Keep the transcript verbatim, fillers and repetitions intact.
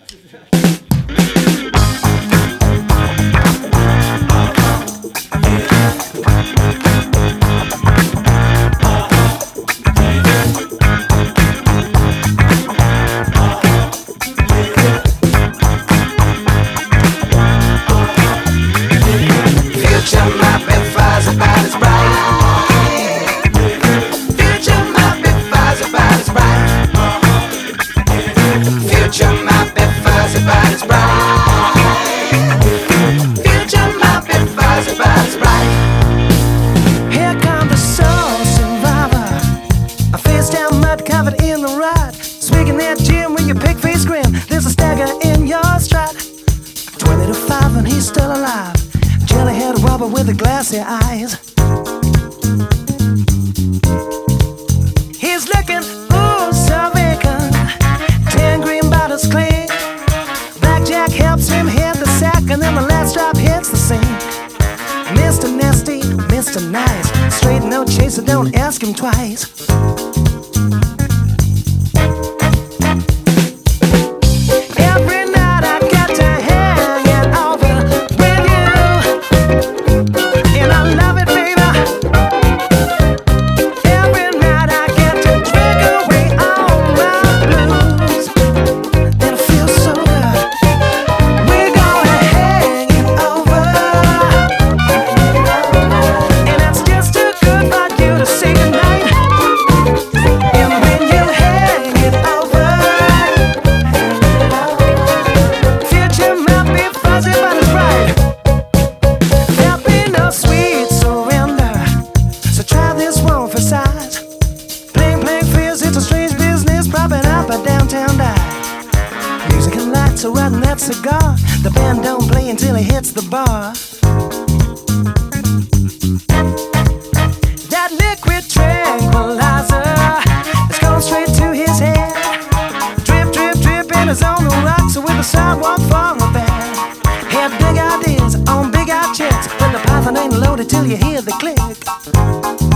With the glassy eyes, he's looking, ooh, so vacant. Ten green bottles clean. Blackjack helps him hit the sack, and then the last drop hits the sink. Mister Nasty, Mister Nice, straight no chaser, don't ask him twice. So riding that cigar, the band don't play until he hits the bar. That liquid tranquilizer is going straight to his head. Drip, drip, drip, and it's on the rocks with the sidewalk for a bed. Had big ideas on big out chicks, but the python ain't loaded till you hear the click.